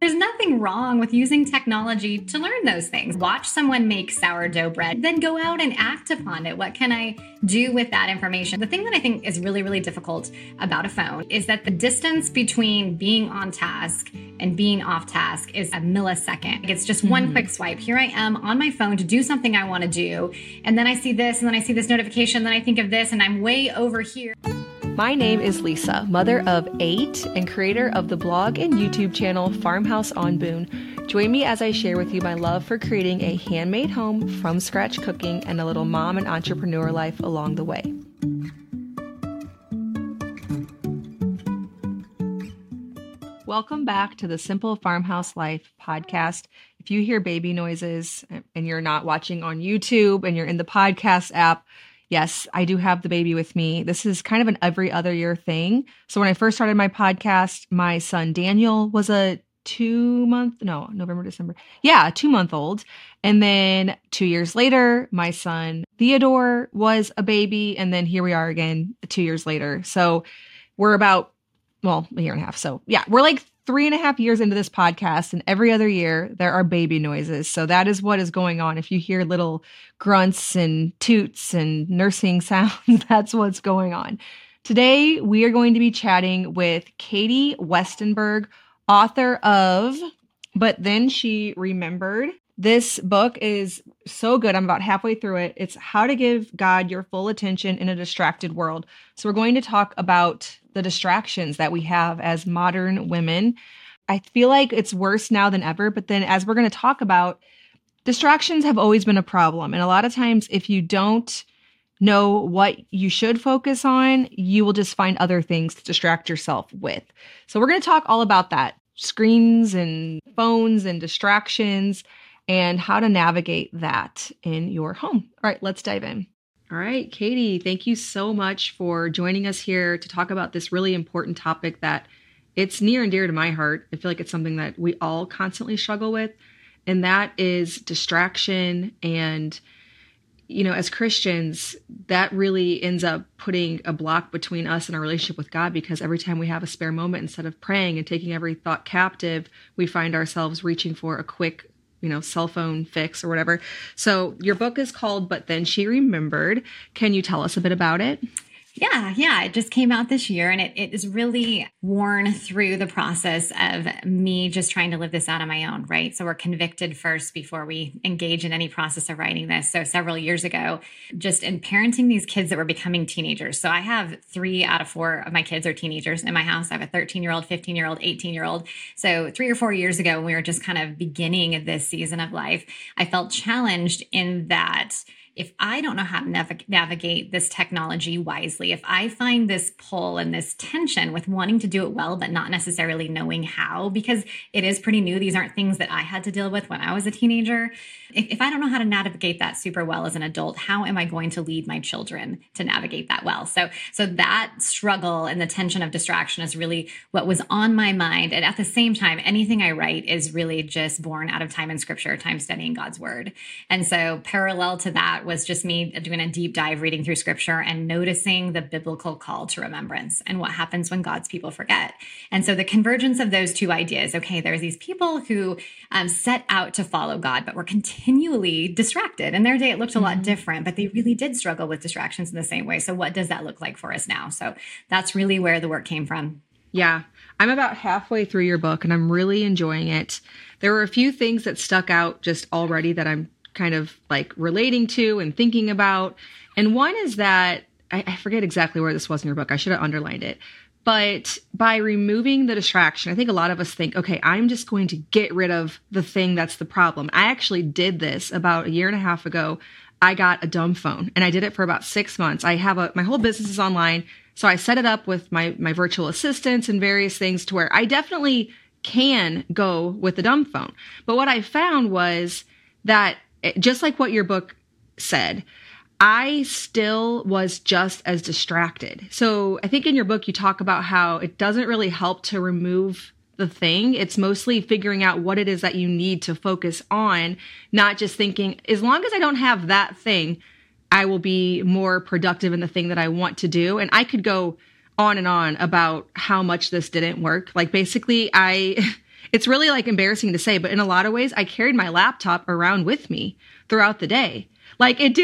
There's nothing wrong with using technology to learn those things. Watch someone make sourdough bread, then go out and act upon it. What can I do with that information? The thing that I think is really, really difficult about a phone is that the distance between being on task and being off task is a millisecond. It's just one quick swipe. Here I am on my phone to do something I want to do. And then I see this, and then I see this notification, then I think of this, and I'm way over here. My name is Lisa, mother of 8 and creator of the blog and YouTube channel Farmhouse on Boone. Join me as I share with you my love for creating a handmade home from scratch cooking and a little mom and entrepreneur life along the way. Welcome back to the Simple Farmhouse Life podcast. If you hear baby noises and you're not watching on YouTube and you're in the podcast app, yes, I do have the baby with me. This is kind of an every other year thing. So when I first started my podcast, my son Daniel was a 2-month-old. And then 2 years later, my son Theodore was a baby. And then here we are again 2 years later. So we're about, a year and a half. So yeah, we're like 3.5 years into this podcast, and every other year there are baby noises. So that is what is going on. If you hear little grunts and toots and nursing sounds, that's what's going on. Today, we are going to be chatting with Katie Westenberg, author of But Then She Remembered. This book is so good. I'm about halfway through it. It's How to Give God Your Full Attention in a Distracted World. So we're going to talk about the distractions that we have as modern women. I feel like it's worse now than ever, but then as we're going to talk about, distractions have always been a problem. And a lot of times, if you don't know what you should focus on, you will just find other things to distract yourself with. So we're going to talk all about that, screens and phones and distractions, and how to navigate that in your home. All right, let's dive in. All right, Katie, thank you so much for joining us here to talk about this really important topic that it's near and dear to my heart. I feel like it's something that we all constantly struggle with, and that is distraction. And, as Christians, that really ends up putting a block between us and our relationship with God, because every time we have a spare moment, instead of praying and taking every thought captive, we find ourselves reaching for a quick cell phone fix or whatever. So your book is called But Then She Remembered. Can you tell us a bit about it? Yeah. It just came out this year, and it is really worn through the process of me just trying to live this out on my own, right? So we're convicted first before we engage in any process of writing this. So several years ago, just in parenting these kids that were becoming teenagers. So I have 3 out of 4 of my kids are teenagers in my house. I have a 13-year-old, 15-year-old, 18-year-old. So 3 or 4 years ago, when we were just kind of beginning this season of life, I felt challenged in that if I don't know how to navigate this technology wisely, if I find this pull and this tension with wanting to do it well, but not necessarily knowing how, because it is pretty new. These aren't things that I had to deal with when I was a teenager. If I don't know how to navigate that super well as an adult, how am I going to lead my children to navigate that well? So that struggle and the tension of distraction is really what was on my mind. And at the same time, anything I write is really just born out of time in scripture, time studying God's word. And so parallel to that was just me doing a deep dive reading through scripture and noticing the biblical call to remembrance and what happens when God's people forget. And so the convergence of those two ideas, okay, there's these people who set out to follow God, but were continually distracted. In their day, it looked a lot different, but they really did struggle with distractions in the same way. So what does that look like for us now? So that's really where the work came from. Yeah, I'm about halfway through your book and I'm really enjoying it. There were a few things that stuck out just already that I'm kind of like relating to and thinking about. And one is that I forget exactly where this was in your book. I should have underlined it. But by removing the distraction, I think a lot of us think, okay, I'm just going to get rid of the thing that's the problem. I actually did this about 1.5 years ago. I got a dumb phone and I did it for about 6 months. I have my whole business is online. So I set it up with my virtual assistants and various things to where I definitely can go with the dumb phone. But what I found was that just like what your book said, I still was just as distracted. So I think in your book, you talk about how it doesn't really help to remove the thing. It's mostly figuring out what it is that you need to focus on, not just thinking, as long as I don't have that thing, I will be more productive in the thing that I want to do. And I could go on and on about how much this didn't work. Like basically it's really like embarrassing to say, but in a lot of ways, I carried my laptop around with me throughout the day. Like it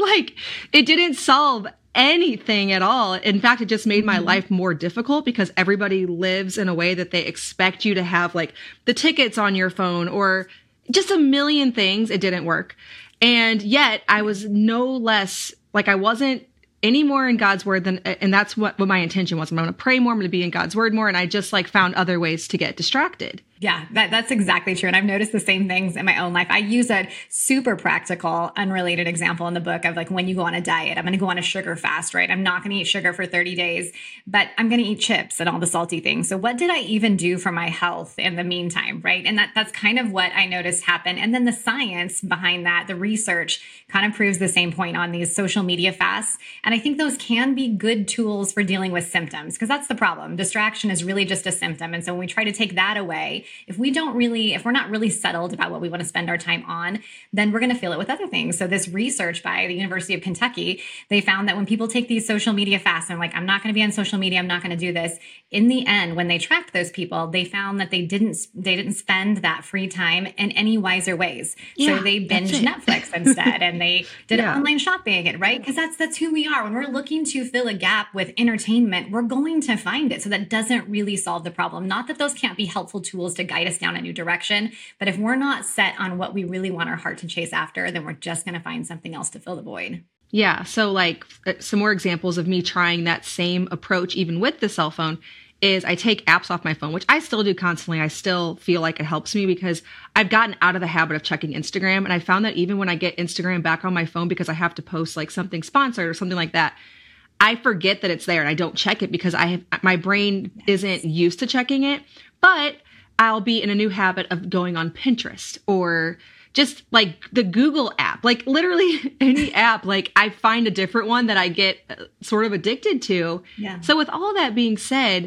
didn't solve anything at all. In fact, it just made my life more difficult because everybody lives in a way that they expect you to have like the tickets on your phone or just a million things. It didn't work. And yet I was no less like I wasn't any more in God's word than, and that's what my intention was. I'm going to pray more. I'm going to be in God's word more. And I just like found other ways to get distracted. Yeah, that's exactly true. And I've noticed the same things in my own life. I use a super practical, unrelated example in the book of like when you go on a diet, I'm going to go on a sugar fast, right? I'm not going to eat sugar for 30 days, but I'm going to eat chips and all the salty things. So what did I even do for my health in the meantime, right? And that's kind of what I noticed happen. And then the science behind that, the research kind of proves the same point on these social media fasts. And I think those can be good tools for dealing with symptoms because that's the problem. Distraction is really just a symptom. And so when we try to take that away, if we're not really settled about what we want to spend our time on, then we're going to fill it with other things. So this research by the University of Kentucky, they found that when people take these social media fasts and like, I'm not going to be on social media, I'm not going to do this. In the end, when they tracked those people, they found that they didn't spend that free time in any wiser ways. Yeah, so they binged Netflix instead and they did online shopping, right? Because that's who we are. When we're looking to fill a gap with entertainment, we're going to find it. So that doesn't really solve the problem. Not that those can't be helpful tools to guide us down a new direction. But if we're not set on what we really want our heart to chase after, then we're just going to find something else to fill the void. Yeah. So like some more examples of me trying that same approach, even with the cell phone, is I take apps off my phone, which I still do constantly. I still feel like it helps me because I've gotten out of the habit of checking Instagram. And I found that even when I get Instagram back on my phone, because I have to post like something sponsored or something like that, I forget that it's there and I don't check it because my brain isn't used to checking it. But I'll be in a new habit of going on Pinterest or just like the Google app, like literally any app, like I find a different one that I get sort of addicted to. Yeah. So with all that being said,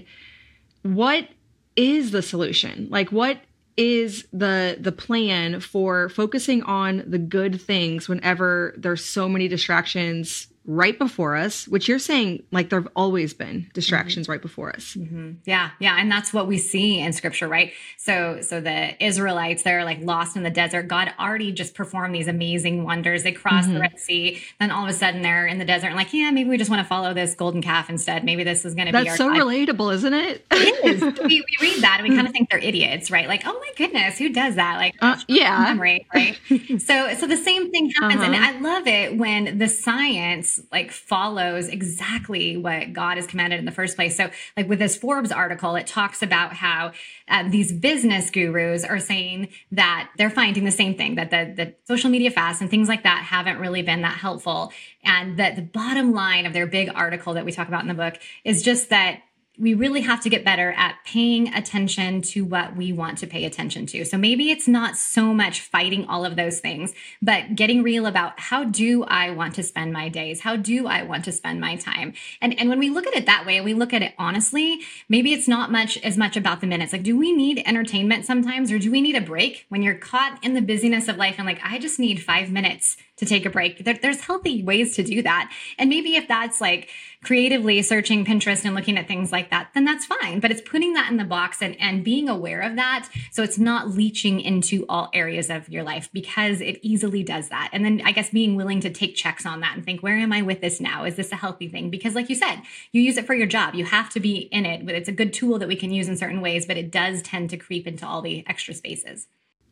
what is the solution? Like what is the plan for focusing on the good things whenever there's so many distractions right before us, which you're saying like there've always been distractions right before us. Yeah. And that's what we see in scripture, right? So the Israelites, they're like lost in the desert. God already just performed these amazing wonders. They crossed the Red Sea. Then all of a sudden they're in the desert and like, yeah, maybe we just want to follow this golden calf instead. Maybe this is going to be our That's so God. Relatable, isn't it? It is. We read that and we kind of think they're idiots, right? Like, oh my goodness, who does that? Like, memory, right? So the same thing happens. And I love it when the science like follows exactly what God has commanded in the first place. So like with this Forbes article, it talks about how these business gurus are saying that they're finding the same thing, that the social media fasts and things like that haven't really been that helpful. And that the bottom line of their big article that we talk about in the book is just that we really have to get better at paying attention to what we want to pay attention to. So maybe it's not so much fighting all of those things, but getting real about how do I want to spend my days? How do I want to spend my time? And when we look at it that way, we look at it honestly, maybe it's not as much about the minutes. Like, do we need entertainment sometimes, or do we need a break when you're caught in the busyness of life and like, I just need 5 minutes to take a break? There's healthy ways to do that. And maybe if that's like creatively searching Pinterest and looking at things like that, then that's fine. But it's putting that in the box and being aware of that. So it's not leaching into all areas of your life, because it easily does that. And then I guess being willing to take checks on that and think, where am I with this now? Is this a healthy thing? Because like you said, you use it for your job. You have to be in it. It's a good tool that we can use in certain ways, but it does tend to creep into all the extra spaces.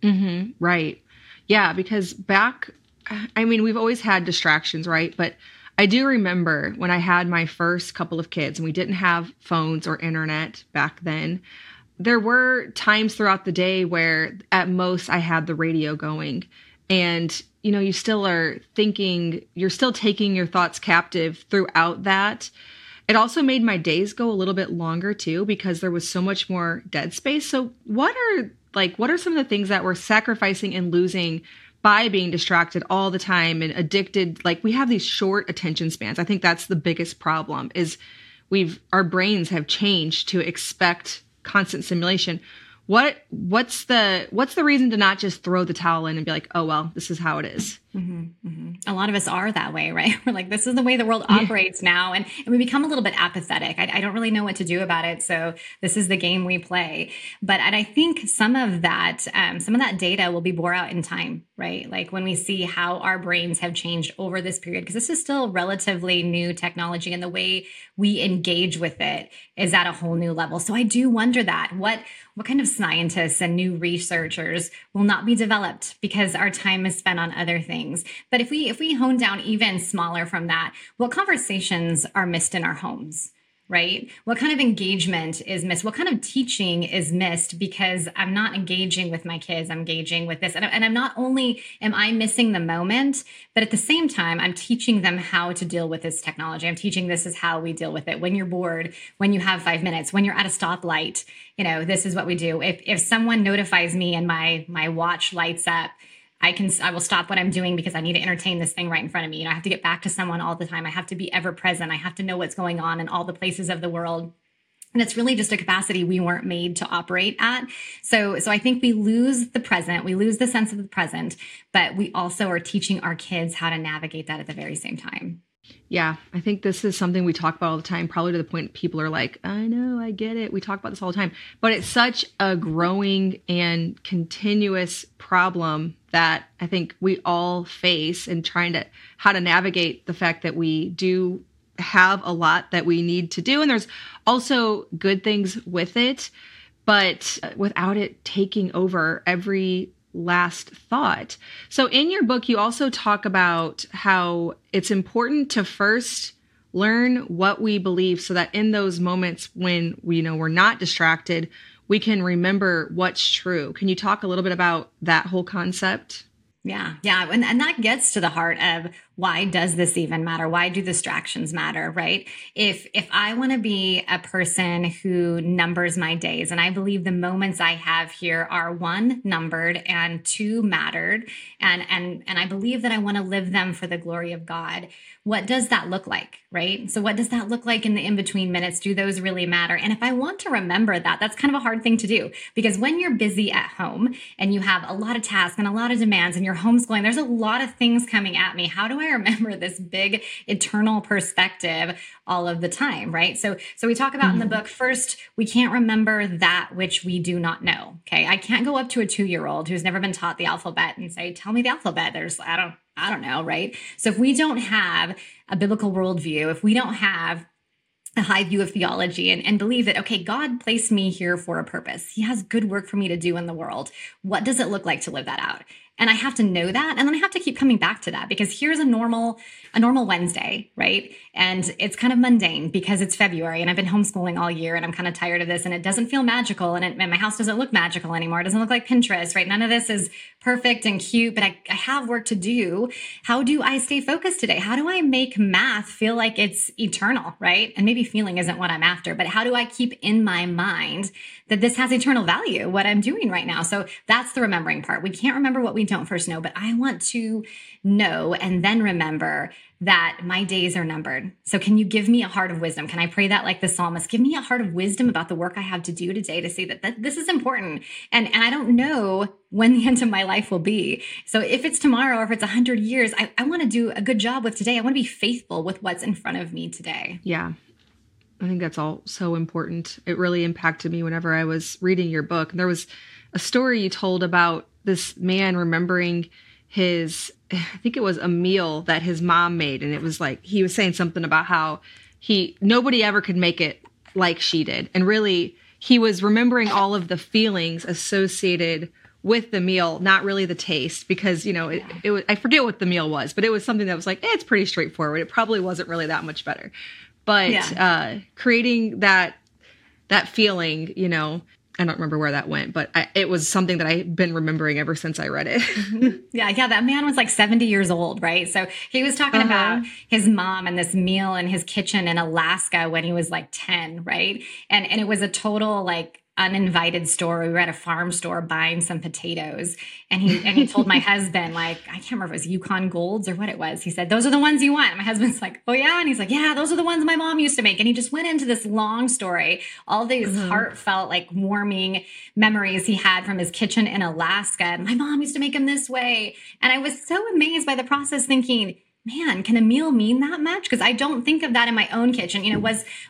Right. Yeah. Because we've always had distractions, right? But I do remember when I had my first couple of kids and we didn't have phones or internet back then, there were times throughout the day where at most I had the radio going, and, you still are thinking, you're still taking your thoughts captive throughout that. It also made my days go a little bit longer too, because there was so much more dead space. So what are some of the things that we're sacrificing and losing by being distracted all the time and addicted? Like, we have these short attention spans. I think that's the biggest problem, is our brains have changed to expect constant stimulation. What's the reason to not just throw the towel in and be like, oh, well, this is how it is? A lot of us are that way, right? We're like, this is the way the world operates now. And we become a little bit apathetic. I don't really know what to do about it. So this is the game we play. But and I think some of that data will be bore out in time, right? Like when we see how our brains have changed over this period, because this is still relatively new technology and the way we engage with it is at a whole new level. So I do wonder that what kind of scientists and new researchers will not be developed because our time is spent on other things. But if we hone down even smaller from that, what conversations are missed in our homes? Right? What kind of engagement is missed? What kind of teaching is missed because I'm not engaging with my kids, I'm engaging with this. And I'm not only am I missing the moment, but at the same time, I'm teaching them how to deal with this technology. I'm teaching this is how we deal with it. When you're bored, when you have 5 minutes, when you're at a stoplight, this is what we do. If someone notifies me and my watch lights up, I will stop what I'm doing because I need to entertain this thing right in front of me. I have to get back to someone all the time. I have to be ever present. I have to know what's going on in all the places of the world. And it's really just a capacity we weren't made to operate at. So I think we lose the present. We lose the sense of the present, but we also are teaching our kids how to navigate that at the very same time. Yeah, I think this is something we talk about all the time, probably to the point people are like, I know, I get it. We talk about this all the time, but it's such a growing and continuous problem that I think we all face in trying to how to navigate the fact that we do have a lot that we need to do. And there's also good things with it, but without it taking over every last thought. So in your book, you also talk about how it's important to first learn what we believe so that in those moments when we're not distracted, we can remember what's true. Can you talk a little bit about that whole concept? Yeah. And that gets to the heart of why does this even matter? Why do distractions matter, right? If I want to be a person who numbers my days, and I believe the moments I have here are 1, numbered, and 2, mattered, and I believe that I want to live them for the glory of God, what does that look like, right? So what does that look like in the in-between minutes? Do those really matter? And if I want to remember that, that's kind of a hard thing to do because when you're busy at home and you have a lot of tasks and a lot of demands and you're homeschooling, there's a lot of things coming at me. How do I remember this big eternal perspective all of the time, right? So we talk about in the book, first, we can't remember that which we do not know, okay? I can't go up to a 2-year-old who's never been taught the alphabet and say, tell me the alphabet. I don't know, right? So if we don't have a biblical worldview, if we don't have a high view of theology and believe that, okay, God placed me here for a purpose. He has good work for me to do in the world. What does it look like to live that out? And I have to know that. And then I have to keep coming back to that because here's a normal Wednesday, right? And it's kind of mundane because it's February and I've been homeschooling all year and I'm kind of tired of this and it doesn't feel magical and my house doesn't look magical anymore. It doesn't look like Pinterest, right? None of this is perfect and cute, but I have work to do. How do I stay focused today? How do I make math feel like it's eternal, right? And maybe feeling isn't what I'm after, but how do I keep in my mind that this has eternal value, what I'm doing right now? So that's the remembering part. We can't remember what we don't first know, but I want to know and then remember that my days are numbered. So can you give me a heart of wisdom? Can I pray that like the psalmist? Give me a heart of wisdom about the work I have to do today to see that this is important. And I don't know when the end of my life will be. So if it's tomorrow or if it's 100 years, I want to do a good job with today. I want to be faithful with what's in front of me today. Yeah. I think that's all so important. It really impacted me whenever I was reading your book. There was a story you told about this man remembering I think it was a meal that his mom made. And it was like, he was saying something about how nobody ever could make it like she did. And really, he was remembering all of the feelings associated with the meal, not really the taste, because, it was, I forget what the meal was, but it was something that was like, it's pretty straightforward. It probably wasn't really that much better. But creating that feeling, I don't remember where that went, but it was something that I've been remembering ever since I read it. Yeah. That man was like 70 years old, right? So he was talking about his mom and this meal in his kitchen in Alaska when he was like 10, right? And it was a total like uninvited store. We were at a farm store buying some potatoes, and he told my husband, like, I can't remember if it was Yukon Golds or what it was. He said, "Those are the ones you want." And my husband's like, "Oh yeah." And he's like, "Yeah, those are the ones my mom used to make." And he just went into this long story, all these heartfelt, like warming memories he had from his kitchen in Alaska. And my mom used to make them this way. And I was so amazed by the process, thinking, man, can a meal mean that much? Because I don't think of that in my own kitchen. You know,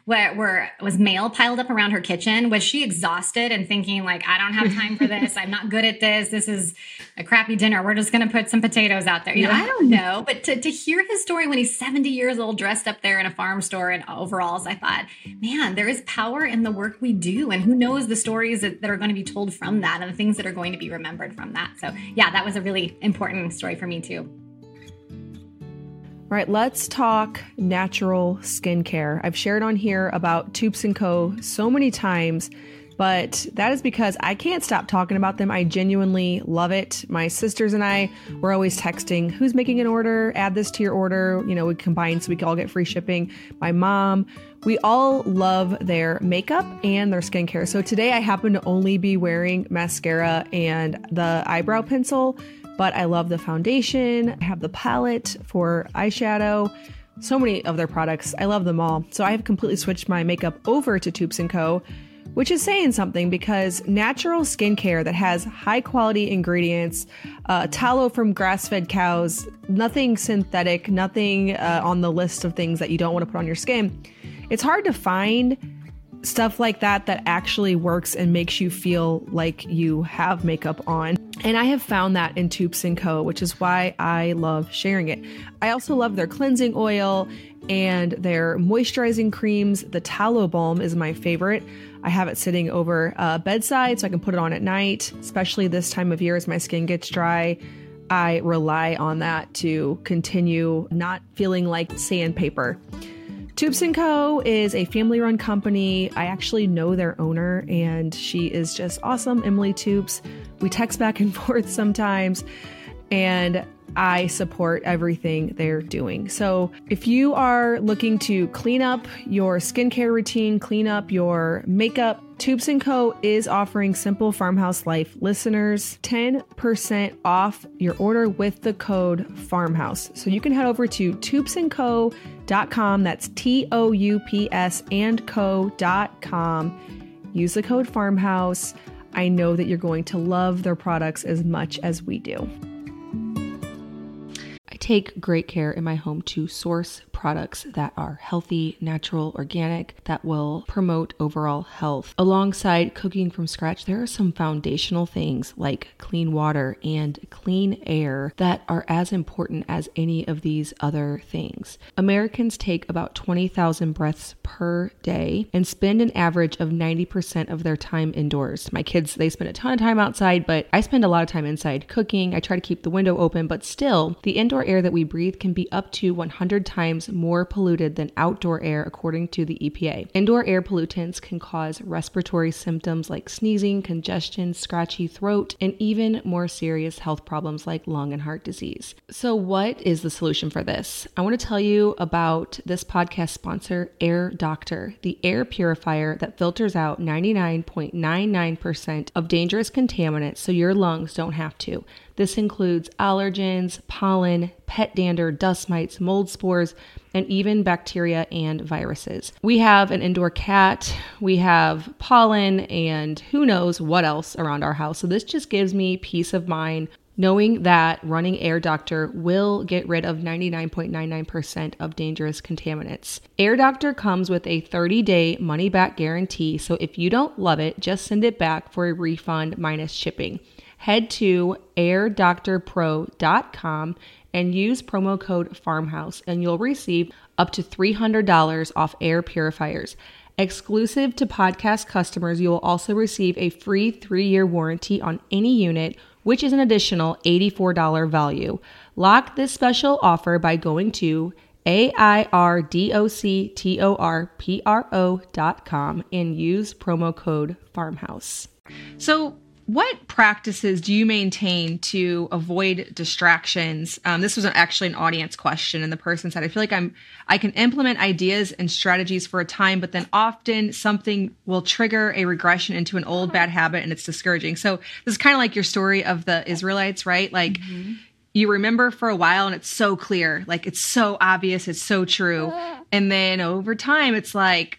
was mail piled up around her kitchen? Was she exhausted and thinking, like, I don't have time for this. I'm not good at this. This is a crappy dinner. We're just going to put some potatoes out there. You know, I don't know. But to hear his story when he's 70 years old, dressed up there in a farm store in overalls, I thought, man, there is power in the work we do. And who knows the stories that are going to be told from that and the things that are going to be remembered from that. So yeah, that was a really important story for me too. All right, let's talk natural skincare. I've shared on here about Toups & Co. so many times, but that is because I can't stop talking about them. I genuinely love it. My sisters and I were always texting, who's making an order? Add this to your order. You know, we combine so we can all get free shipping. My mom, we all love their makeup and their skincare. So today I happen to only be wearing mascara and the eyebrow pencil, but I love the foundation. I have the palette for eyeshadow. So many of their products. I love them all. So I have completely switched my makeup over to Toups & Co., which is saying something because natural skincare that has high quality ingredients, tallow from grass-fed cows, nothing synthetic, nothing on the list of things that you don't want to put on your skin. It's hard to find stuff like that actually works and makes you feel like you have makeup on. And I have found that in Toups & Co., which is why I love sharing it. I also love their cleansing oil and their moisturizing creams. The tallow balm is my favorite. I have it sitting over bedside so I can put it on at night, especially this time of year as my skin gets dry. I rely on that to continue not feeling like sandpaper. Toups & Co. is a family-run company. I actually know their owner, and she is just awesome, Emily Toups. We text back and forth sometimes, and I support everything they're doing. So if you are looking to clean up your skincare routine, clean up your makeup, Toups & Co. is offering Simple Farmhouse Life listeners 10% off your order with the code FARMHOUSE. So you can head over to toupsandco.com. That's TOUPS and co.com. Use the code FARMHOUSE. I know that you're going to love their products as much as we do. I take great care in my home to source products that are healthy, natural, organic, that will promote overall health. Alongside cooking from scratch, there are some foundational things like clean water and clean air that are as important as any of these other things. Americans take about 20,000 breaths per day and spend an average of 90% of their time indoors. My kids, they spend a ton of time outside, but I spend a lot of time inside cooking. I try to keep the window open, but still, the indoor air that we breathe can be up to 100 times more polluted than outdoor air, according to the EPA. Indoor air pollutants can cause respiratory symptoms like sneezing, congestion, scratchy throat, and even more serious health problems like lung and heart disease. So what is the solution for this? I want to tell you about this podcast sponsor, Air Doctor, the air purifier that filters out 99.99% of dangerous contaminants so your lungs don't have to. This includes allergens, pollen, pet dander, dust mites, mold spores, and even bacteria and viruses. We have an indoor cat, we have pollen, and who knows what else around our house. So this just gives me peace of mind knowing that running Air Doctor will get rid of 99.99% of dangerous contaminants. Air Doctor comes with a 30-day money-back guarantee, so if you don't love it, just send it back for a refund minus shipping. Head to airdoctorpro.com and use promo code FARMHOUSE, and you'll receive up to $300 off air purifiers. Exclusive to podcast customers, you will also receive a free 3-year warranty on any unit, which is an additional $84 value. Lock this special offer by going to airdoctorpro.com and use promo code FARMHOUSE. So what practices do you maintain to avoid distractions? This was actually an audience question, and the person said, I feel like I can implement ideas and strategies for a time, but then often something will trigger a regression into an old bad habit, and it's discouraging. So this is kind of like your story of the Israelites, right? Like you remember for a while and it's so clear, like it's so obvious, it's so true. And then over time, it's like,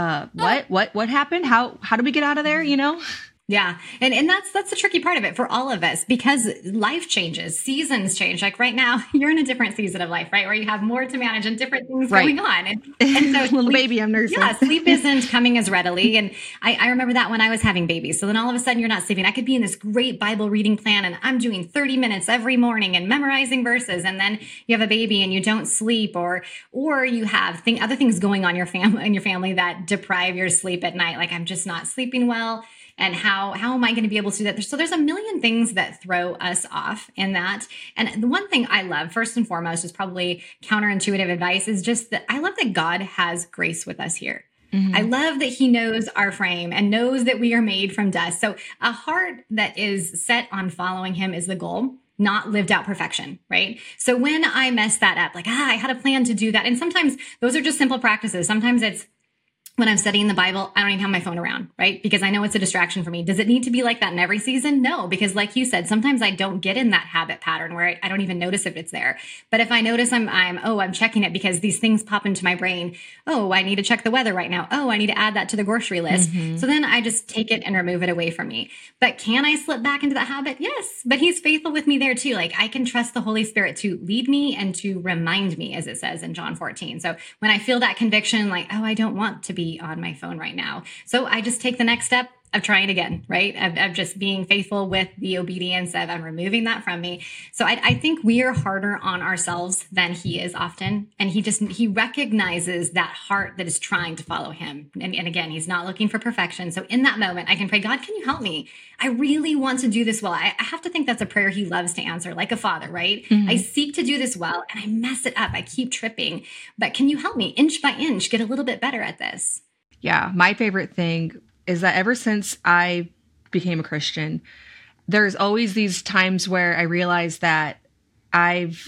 what happened? How did we get out of there? You know? Yeah. And that's the tricky part of it for all of us, because life changes, seasons change. Like right now, you're in a different season of life, right? Where you have more to manage and different things going on. And so little baby I'm nursing. Yeah, sleep isn't coming as readily. And I remember that when I was having babies. So then all of a sudden you're not sleeping. I could be in this great Bible reading plan and I'm doing 30 minutes every morning and memorizing verses. And then you have a baby and you don't sleep, or you have other things going on in your family that deprive your sleep at night. Like I'm just not sleeping well. And how am I going to be able to do that? So there's a million things that throw us off in that. And the one thing I love, first and foremost, is probably counterintuitive advice, is just that I love that God has grace with us here. I love that he knows our frame and knows that we are made from dust. So a heart that is set on following him is the goal, not lived out perfection, right? So when I mess that up, like, I had a plan to do that. And sometimes those are just simple practices. Sometimes it's, when I'm studying the Bible, I don't even have my phone around, right? Because I know it's a distraction for me. Does it need to be like that in every season? No, because like you said, sometimes I don't get in that habit pattern where I don't even notice if it's there. But if I notice I'm checking it because these things pop into my brain. Oh, I need to check the weather right now. Oh, I need to add that to the grocery list. So then I just take it and remove it away from me. But can I slip back into that habit? Yes, but he's faithful with me there too. Like I can trust the Holy Spirit to lead me and to remind me, as it says in John 14. So when I feel that conviction, like, oh, I don't want to be on my phone right now. So I just take the next step of trying again, right? Of just being faithful with the obedience of I'm removing that from me. So I think we are harder on ourselves than he is often. And he recognizes that heart that is trying to follow him. And again, he's not looking for perfection. So in that moment, I can pray, God, can you help me? I really want to do this well. I have to think that's a prayer he loves to answer, like a father, right? I seek to do this well and I mess it up. I keep tripping, but can you help me inch by inch get a little bit better at this? Yeah. My favorite thing is that ever since I became a Christian, there's always these times where I realize that I've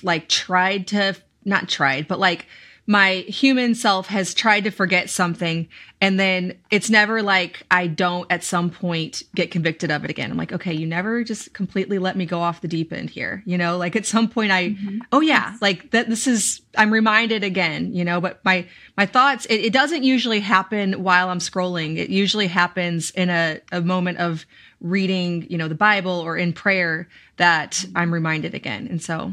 not tried, but like my human self has tried to forget something. And then it's never like I don't at some point get convicted of it again. I'm like, okay, you never just completely let me go off the deep end here. You know, like at some point I'm reminded again, you know, but my thoughts, it doesn't usually happen while I'm scrolling. It usually happens in a moment of reading, you know, the Bible or in prayer that I'm reminded again. And so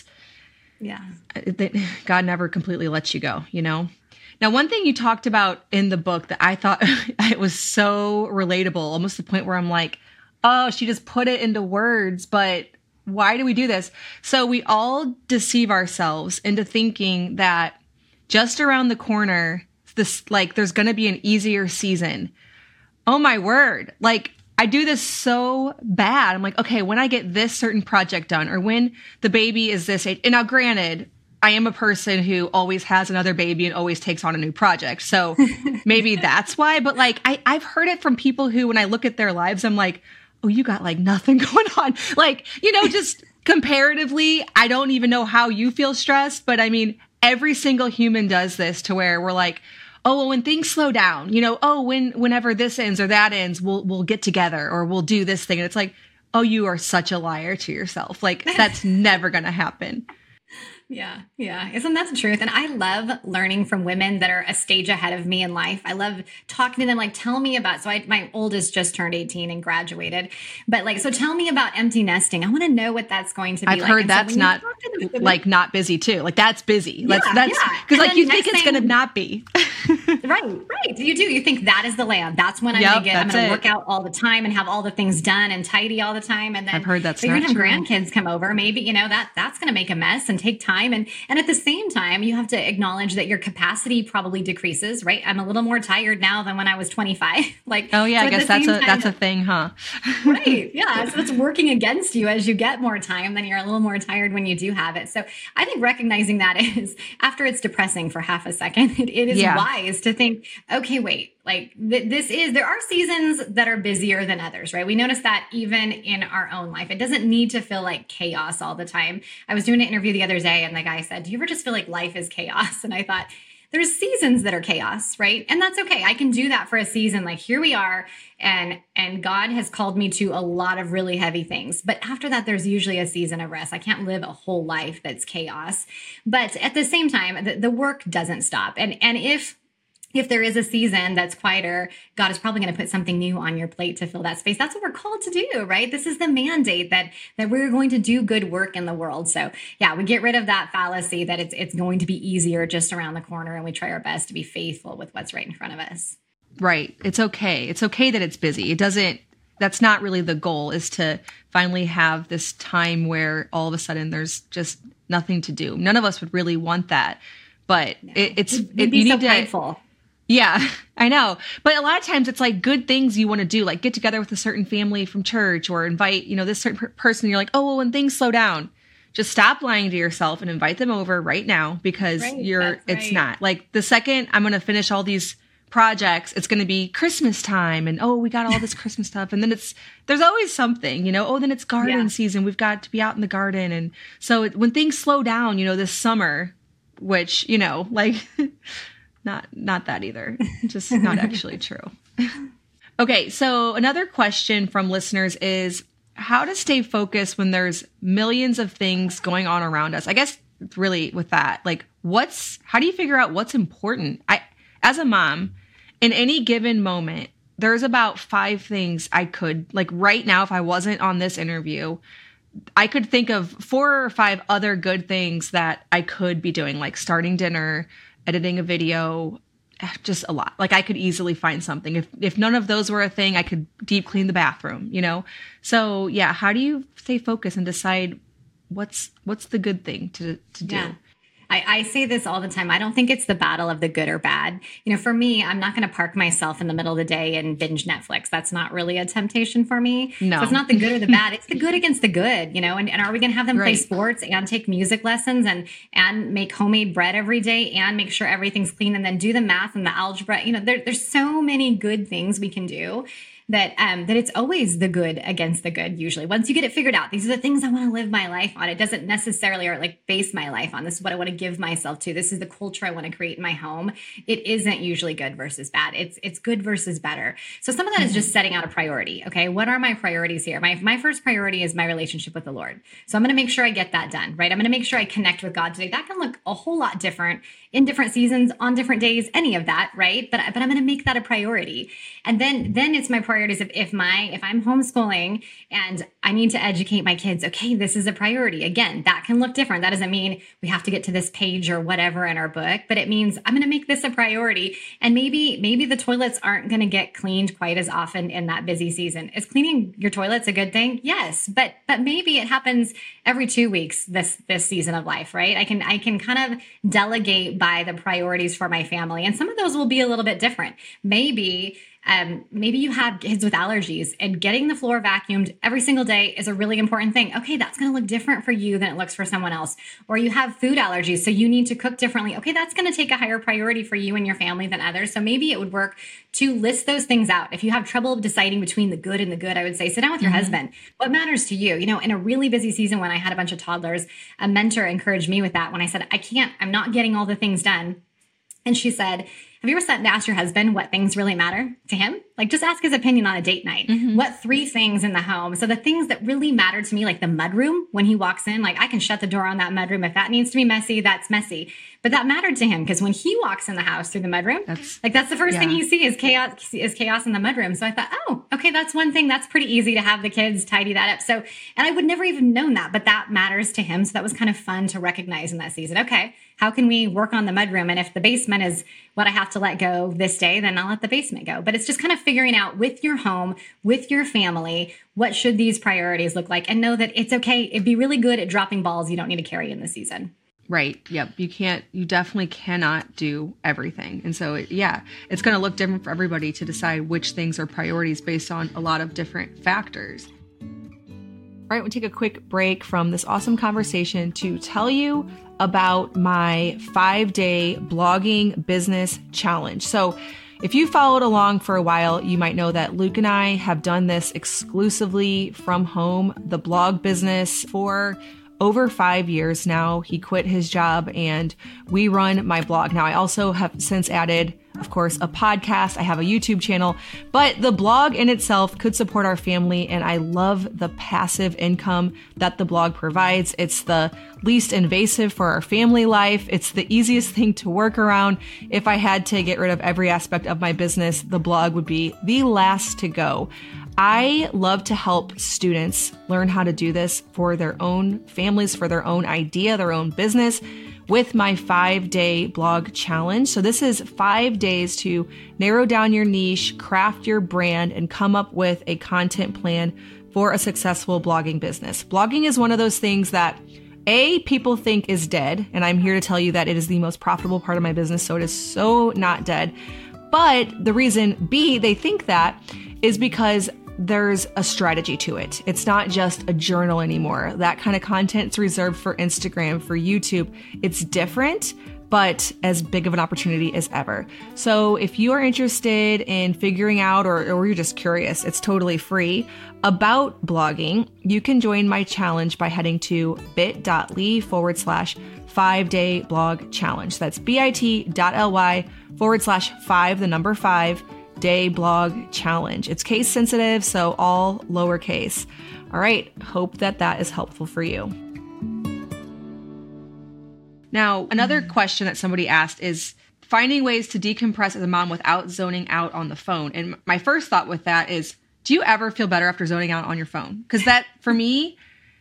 God never completely lets you go, you know? Now, one thing you talked about in the book that I thought it was so relatable, almost to the point where I'm like, oh, she just put it into words, but why do we do this? So we all deceive ourselves into thinking that just around the corner, there's going to be an easier season. Oh my word. Like, I do this so bad. I'm like, okay, when I get this certain project done, or when the baby is this age, and now granted, I am a person who always has another baby and always takes on a new project. So maybe that's why, but like, I've heard it from people who, when I look at their lives, I'm like, oh, you got like nothing going on. Like, you know, just comparatively, I don't even know how you feel stressed, but I mean, every single human does this to where we're like, oh, well, when things slow down, you know, oh, whenever this ends or that ends, we'll get together or we'll do this thing. And it's like, oh, you are such a liar to yourself. Like that's never going to happen. Yeah. Isn't that the truth? And I love learning from women that are a stage ahead of me in life. I love talking to them, like, tell me about, my oldest just turned 18 and graduated, but like, so tell me about empty nesting. I want to know what that's going to be like. I've heard that's not like not busy too. Like that's busy. That's because like you think it's going to not be. Right. You think that is the land. That's when I'm going to work out all the time and have all the things done and tidy all the time. And then I've heard that's you're not going to true. have grandkids come over. Maybe, you know, that's going to make a mess and take time. And at the same time, you have to acknowledge that your capacity probably decreases, right? I'm a little more tired now than when I was 25. Like, oh yeah, so I guess that's a thing, huh? Right. Yeah. So it's working against you as you get more time, then you're a little more tired when you do have it. So I think recognizing that is, after it's depressing for half a second, it is wise to think, okay, wait, Like there are seasons that are busier than others, right? We notice that even in our own life. It doesn't need to feel like chaos all the time. I was doing an interview the other day and the guy said, do you ever just feel like life is chaos? And I thought, there's seasons that are chaos, right? And that's okay. I can do that for a season. Like here we are, and God has called me to a lot of really heavy things. But after that, there's usually a season of rest. I can't live a whole life that's chaos. But at the same time, the work doesn't stop. And if there is a season that's quieter, God is probably going to put something new on your plate to fill that space. That's what we're called to do, right? This is the mandate that we're going to do good work in the world. So yeah, we get rid of that fallacy that it's going to be easier just around the corner, and we try our best to be faithful with what's right in front of us. Right. It's okay. It's okay that it's busy. That's not really the goal, is to finally have this time where all of a sudden there's just nothing to do. None of us would really want that, but No. you be need so to. prideful. Yeah, I know. But a lot of times it's like good things you want to do, like get together with a certain family from church or invite, this certain person. You're like, oh, well, when things slow down, just stop lying to yourself and invite them over right now, because it's not like the second I'm going to finish all these projects, it's going to be Christmas time. And, we got all this Christmas stuff. And then there's always something, then it's garden season. We've got to be out in the garden. And so when things slow down, this summer, which, Not that either. Just not actually true. Okay, so another question from listeners is how to stay focused when there's millions of things going on around us. I guess really with that, like how do you figure out what's important? As a mom, in any given moment, there's about 5 things I could, like right now, if I wasn't on this interview, I could think of 4 or 5 other good things that I could be doing, like starting dinner, editing a video, just a lot. Like I could easily find something. If none of those were a thing, I could deep clean the bathroom, So yeah, how do you stay focused and decide what's the good thing to do? Yeah. I say this all the time. I don't think it's the battle of the good or bad. For me, I'm not going to park myself in the middle of the day and binge Netflix. That's not really a temptation for me. No. So it's not the good or the bad. It's the good against the good, and are we going to have them play sports and take music lessons and make homemade bread every day and make sure everything's clean and then do the math and the algebra? There's so many good things we can do. That it's always the good against the good. Usually, once you get it figured out, these are the things I want to live my life on. It doesn't necessarily base my life on. This is what I want to give myself to. This is the culture I want to create in my home. It isn't usually good versus bad. It's good versus better. So some of that is just setting out a priority. Okay, what are my priorities here? My first priority is my relationship with the Lord. So I'm going to make sure I get that done. Right. I'm going to make sure I connect with God today. That can look a whole lot different in different seasons, on different days, any of that. Right. But I'm going to make that a priority. And then it's my priorities. If I'm homeschooling and I need to educate my kids, okay, this is a priority. Again, that can look different. That doesn't mean we have to get to this page or whatever in our book, but it means I'm going to make this a priority. And maybe the toilets aren't going to get cleaned quite as often in that busy season. Is cleaning your toilets a good thing? Yes, but maybe it happens every 2 weeks this season of life, right? I can kind of delegate by the priorities for my family, and some of those will be a little bit different. Maybe you have kids with allergies, and getting the floor vacuumed every single day is a really important thing. Okay, that's going to look different for you than it looks for someone else. Or you have food allergies, so you need to cook differently. Okay, that's going to take a higher priority for you and your family than others. So maybe it would work to list those things out. If you have trouble deciding between the good and the good, I would say sit down with your husband. What matters to you? In a really busy season when I had a bunch of toddlers, a mentor encouraged me with that when I said, I'm not getting all the things done. And she said, have you ever sat and asked your husband what things really matter to him? Like just ask his opinion on a date night. What 3 things in the home? So the things that really matter to me, like the mudroom, when he walks in, like I can shut the door on that mudroom. If that needs to be messy, that's messy. But that mattered to him because when he walks in the house through the mudroom, that's the first thing he sees is chaos in the mudroom. So I thought, oh, okay, that's one thing. That's pretty easy to have the kids tidy that up. So, and I would never even known that, but that matters to him. So that was kind of fun to recognize in that season. Okay, how can we work on the mudroom? And if the basement is what I have to let go this day, then I'll let the basement go. But it's just kind of figuring out with your home, with your family, what should these priorities look like? And know that it's okay. It'd be really good at dropping balls you don't need to carry in the season. Right. Yep. You definitely cannot do everything. And so, it's going to look different for everybody to decide which things are priorities based on a lot of different factors. All right, we'll take a quick break from this awesome conversation to tell you about my 5-day blogging business challenge. So If you followed along for a while, you might know that Luke and I have done this exclusively from home, the blog business, for over 5 years now. He quit his job and we run my blog. Now, I also have since added, of course, a podcast. I have a YouTube channel, but the blog in itself could support our family. And I love the passive income that the blog provides. It's the least invasive for our family life. It's the easiest thing to work around. If I had to get rid of every aspect of my business, the blog would be the last to go. I love to help students learn how to do this for their own families, for their own idea, their own business, with my 5-day blog challenge. So this is 5 days to narrow down your niche, craft your brand, and come up with a content plan for a successful blogging business. Blogging is one of those things that people think is dead, and I'm here to tell you that it is the most profitable part of my business, so it is so not dead. But the reason B, they think that is because there's a strategy to it. It's not just a journal anymore. That kind of content's reserved for Instagram, for YouTube. It's different, but as big of an opportunity as ever. So if you are interested in figuring out, or you're just curious, it's totally free, about blogging, you can join my challenge by heading to bit.ly/5-day blog challenge. That's bit.ly/5 day blog challenge. It's case sensitive, so all lowercase. All right. Hope that is helpful for you. Now, another question that somebody asked is finding ways to decompress as a mom without zoning out on the phone. And my first thought with that is, do you ever feel better after zoning out on your phone? Because that, for me,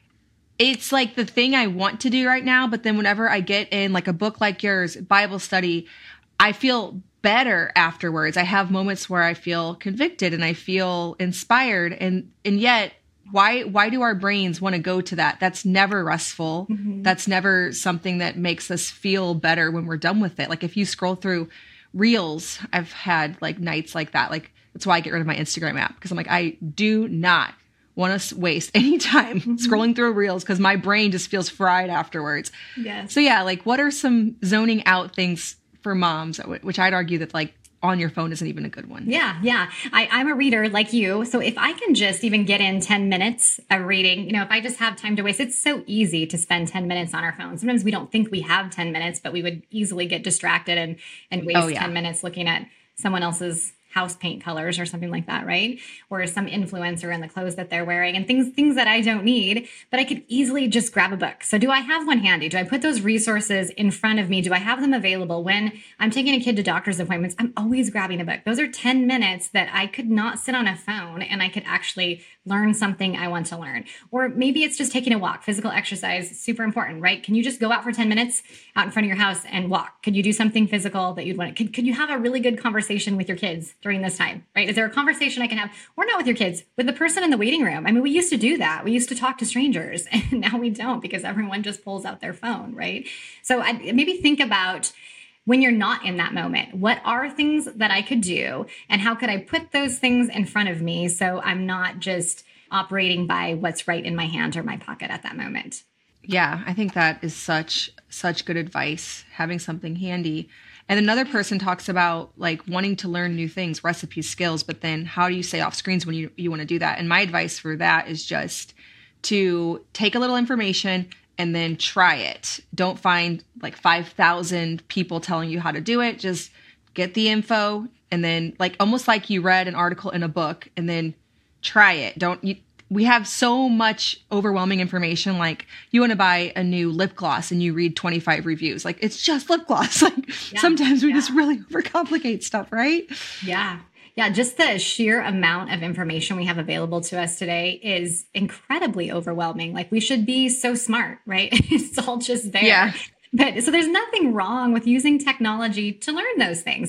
it's like the thing I want to do right now. But then whenever I get in like a book like yours, Bible study, I feel better afterwards. I have moments where I feel convicted and I feel inspired. And yet, why do our brains want to go to that? That's never restful. Mm-hmm. That's never something that makes us feel better when we're done with it. Like if you scroll through Reels, I've had like nights like that. Like that's why I get rid of my Instagram app, because I'm like, I do not want to waste any time scrolling through Reels because my brain just feels fried afterwards. Yes. So yeah, like what are some zoning out things for moms, which I'd argue that like on your phone isn't even a good one. Yeah. I'm a reader like you. So if I can just even get in 10 minutes of reading, if I just have time to waste, it's so easy to spend 10 minutes on our phone. Sometimes we don't think we have 10 minutes, but we would easily get distracted and waste 10 minutes looking at someone else's house paint colors or something like that, right? Or some influencer in the clothes that they're wearing and things that I don't need, but I could easily just grab a book. So do I have one handy? Do I put those resources in front of me? Do I have them available when I'm taking a kid to doctor's appointments? I'm always grabbing a book. Those are 10 minutes that I could not sit on a phone and I could actually learn something I want to learn. Or maybe it's just taking a walk. Physical exercise, super important, right? Can you just go out for 10 minutes out in front of your house and walk? Could you do something physical that you'd want? Could you have a really good conversation with your kids during this time, right? Is there a conversation I can have, or not with your kids, with the person in the waiting room? I mean, we used to do that. We used to talk to strangers and now we don't because everyone just pulls out their phone, right? So maybe think about when you're not in that moment, what are things that I could do and how could I put those things in front of me so I'm not just operating by what's right in my hand or my pocket at that moment? Yeah, I think that is such good advice, having something handy. And another person talks about like wanting to learn new things, recipes, skills, but then how do you stay off screens when you want to do that? And my advice for that is just to take a little information and then try it. Don't find like 5,000 people telling you how to do it. Just get the info and then like almost like you read an article in a book and then try it. We have so much overwhelming information. Like you want to buy a new lip gloss and you read 25 reviews. Like it's just lip gloss. Like sometimes we just really overcomplicate stuff, right? Yeah. Yeah, just the sheer amount of information we have available to us today is incredibly overwhelming. Like we should be so smart, right? It's all just there. Yeah. But so there's nothing wrong with using technology to learn those things,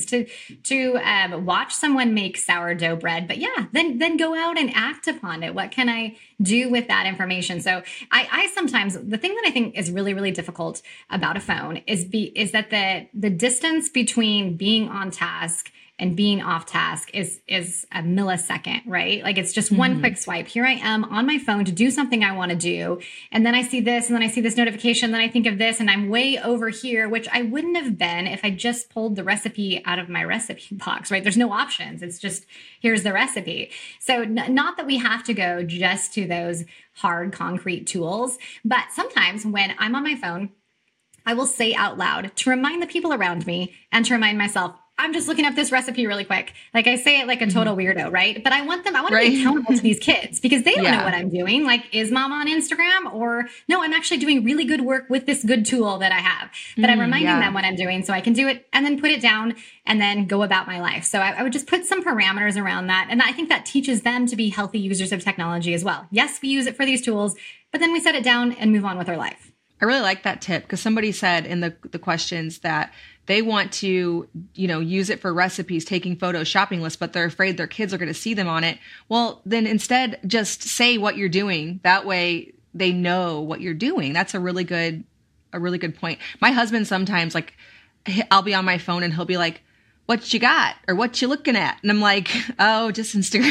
to watch someone make sourdough bread. But yeah, then go out and act upon it. What can I do with that information? So I sometimes, the thing that I think is really, really difficult about a phone is that the distance between being on task and being off task is a millisecond, right? Like it's just one quick swipe. Here I am on my phone to do something I want to do. And then I see this, and then I see this notification, then I think of this, and I'm way over here, which I wouldn't have been if I just pulled the recipe out of my recipe box, right? There's no options. It's just, here's the recipe. So not that we have to go just to those hard concrete tools, but sometimes when I'm on my phone, I will say out loud to remind the people around me and to remind myself, I'm just looking up this recipe really quick. Like I say it like a total weirdo, right? But I want to be accountable to these kids because they don't know what I'm doing. Like, is mom on Instagram? Or no, I'm actually doing really good work with this good tool that I have. But I'm reminding them what I'm doing so I can do it and then put it down and then go about my life. So I would just put some parameters around that. And I think that teaches them to be healthy users of technology as well. Yes, we use it for these tools, but then we set it down and move on with our life. I really like that tip because somebody said in the questions that they want to, use it for recipes, taking photos, shopping lists, but they're afraid their kids are going to see them on it. Well, then instead just say what you're doing. That way they know what you're doing. That's a really good point. My husband sometimes, like, I'll be on my phone and he'll be like, what you got? Or what you looking at? And I'm like, oh, just Instagram.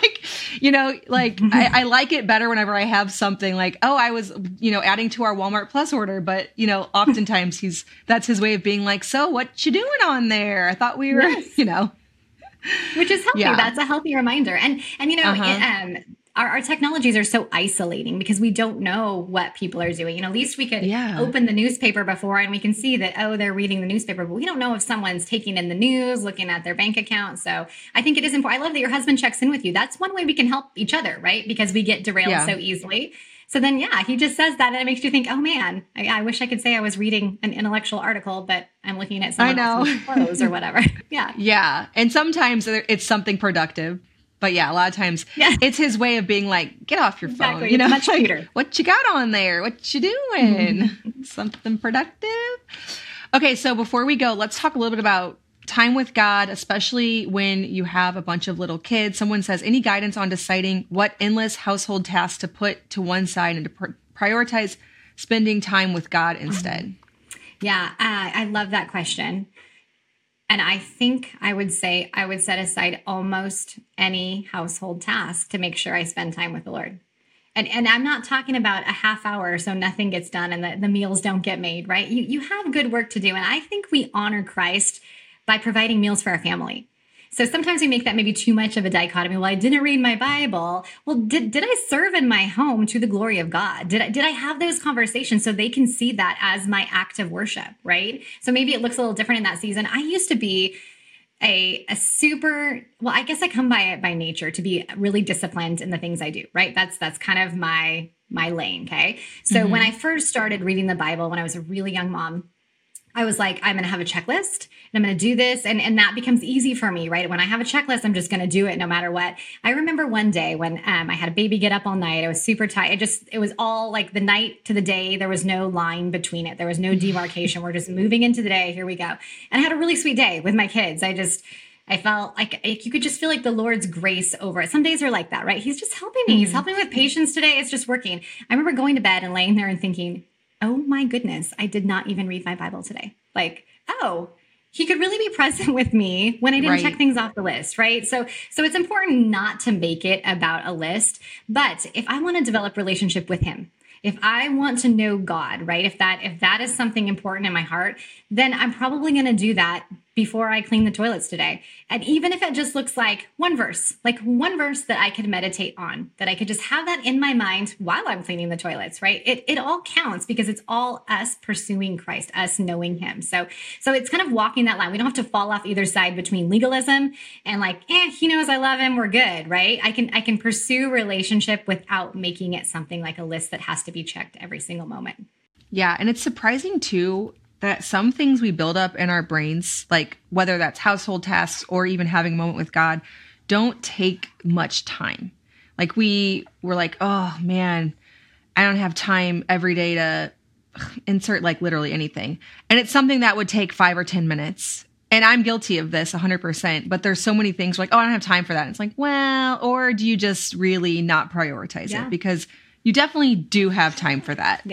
I like it better whenever I have something like, oh, I was, adding to our Walmart Plus order. But, oftentimes that's his way of being like, so what you doing on there? I thought we were, Which is healthy. Yeah. That's a healthy reminder. And our technologies are so isolating because we don't know what people are doing. At least we could open the newspaper before and we can see that, oh, they're reading the newspaper, but we don't know if someone's taking in the news, looking at their bank account. So I think it is important. I love that your husband checks in with you. That's one way we can help each other, right? Because we get derailed so easily. So then, he just says that and it makes you think, oh man, I wish I could say I was reading an intellectual article, but I'm looking at someone else's clothes or whatever. Yeah. Yeah. And sometimes it's something productive. But a lot of times it's his way of being like, get off your phone, much cuter. What you got on there? What you doing? Something productive. Okay. So before we go, let's talk a little bit about time with God, especially when you have a bunch of little kids. Someone says, any guidance on deciding what endless household tasks to put to one side and to prioritize spending time with God instead? Yeah. I love that question. And I think I would say I would set aside almost any household task to make sure I spend time with the Lord. And I'm not talking about a half hour so nothing gets done and the meals don't get made, right? You have good work to do. And I think we honor Christ by providing meals for our family. So sometimes we make that maybe too much of a dichotomy. Well, I didn't read my Bible. Well, did I serve in my home to the glory of God? Did I have those conversations so they can see that as my act of worship, right? So maybe it looks a little different in that season. I used to be a super, well, I guess I come by it by nature to be really disciplined in the things I do, right? That's kind of my lane, okay? So when I first started reading the Bible, when I was a really young mom, I was like, I'm going to have a checklist and I'm going to do this. And that becomes easy for me, right? When I have a checklist, I'm just going to do it no matter what. I remember one day when I had a baby get up all night. I was super tired. It was all like the night to the day. There was no line between it. There was no demarcation. We're just moving into the day. Here we go. And I had a really sweet day with my kids. I felt like you could just feel like the Lord's grace over it. Some days are like that, right? He's just helping me. He's helping me with patience today. It's just working. I remember going to bed and laying there and thinking, oh my goodness, I did not even read my Bible today. Like, oh, he could really be present with me when I didn't check things off the list, right? So it's important not to make it about a list, but if I want to develop relationship with him, if I want to know God, right? If that is something important in my heart, then I'm probably going to do that before I clean the toilets today. And even if it just looks like one verse that I could meditate on, that I could just have that in my mind while I'm cleaning the toilets, right? It all counts because it's all us pursuing Christ, us knowing him. So it's kind of walking that line. We don't have to fall off either side between legalism and like, he knows I love him, we're good, right? I can pursue relationship without making it something like a list that has to be checked every single moment. Yeah. And it's surprising too, that some things we build up in our brains, like whether that's household tasks or even having a moment with God, don't take much time. Like we were like, oh man, I don't have time every day to insert like literally anything. And it's something that would take 5 or 10 minutes. And I'm guilty of this 100%, but there's so many things like, oh, I don't have time for that. And it's like, well, or do you just really not prioritize it? Because you definitely do have time for that. Yeah.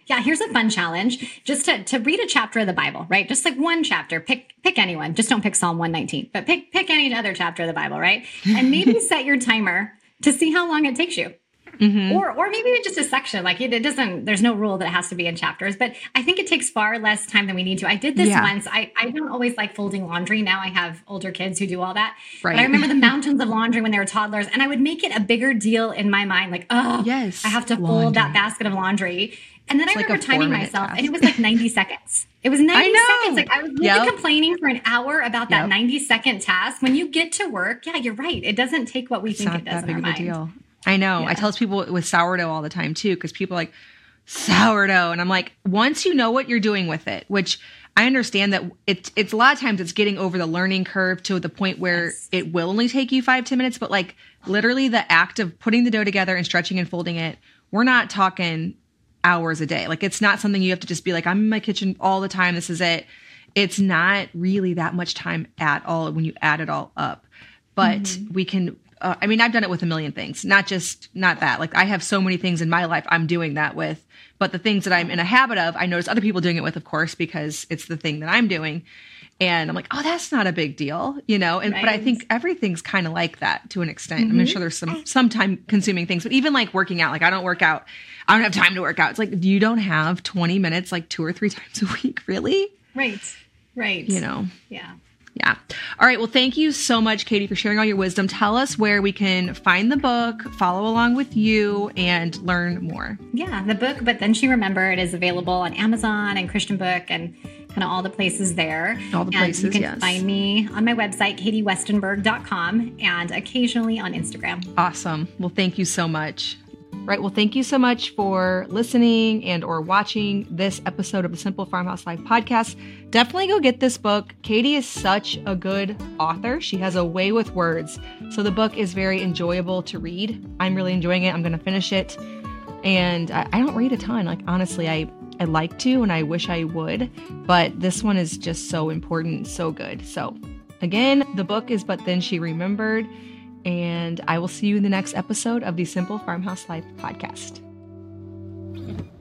Yeah, here's a fun challenge. Just to read a chapter of the Bible, right? Just like one chapter. Pick anyone. Just don't pick Psalm 119, but pick any other chapter of the Bible, right? And maybe set your timer to see how long it takes you. Mm-hmm. Or maybe just a section. Like it doesn't, there's no rule that it has to be in chapters, but I think it takes far less time than we need to. I did this once. I don't always like folding laundry. Now I have older kids who do all that. Right. But I remember the mountains of laundry when they were toddlers, and I would make it a bigger deal in my mind. Like, oh, yes, I have to fold that basket of laundry. And then I remember timing myself, and it was like 90 seconds. It was 90 seconds. Like I was really complaining for an hour about that 90-second task. When you get to work, yeah, you're right. It doesn't take what we think it does in our mind. Deal. I know. Yeah. I tell people with sourdough all the time too, because people are like, sourdough. And I'm like, once you know what you're doing with it, which I understand that it's a lot of times it's getting over the learning curve to the point where it will only take you 5-10 minutes. But like literally the act of putting the dough together and stretching and folding it, we're not talking hours a day. Like it's not something you have to just be like, I'm in my kitchen all the time. This is it. It's not really that much time at all when you add it all up. But we can... I mean, I've done it with a million things, not that. Like I have so many things in my life I'm doing that with, but the things that I'm in a habit of, I notice other people doing it with, of course, because it's the thing that I'm doing. And I'm like, oh, that's not a big deal, you know? And, but I think everything's kind of like that to an extent. I'm sure there's some time consuming things, but even like working out, like I don't work out. I don't have time to work out. It's like, you don't have 20 minutes, like 2 or 3 times a week, really? Right. You know? Yeah. Yeah. All right. Well, thank you so much, Katie, for sharing all your wisdom. Tell us where we can find the book, follow along with you, and learn more. Yeah, the book, But Then She Remembered, is available on Amazon and Christian Book and kind of all the places there. All the places, you can find me on my website, katiewestenberg.com, and occasionally on Instagram. Awesome. Well, thank you so much. Right. Well, thank you so much for listening and or watching this episode of the Simple Farmhouse Life podcast. Definitely go get this book. Katie is such a good author. She has a way with words. So the book is very enjoyable to read. I'm really enjoying it. I'm going to finish it. And I don't read a ton. Like, honestly, I like to, and I wish I would. But this one is just so important, so good. So again, the book is But Then She Remembered. And I will see you in the next episode of the Simple Farmhouse Life podcast.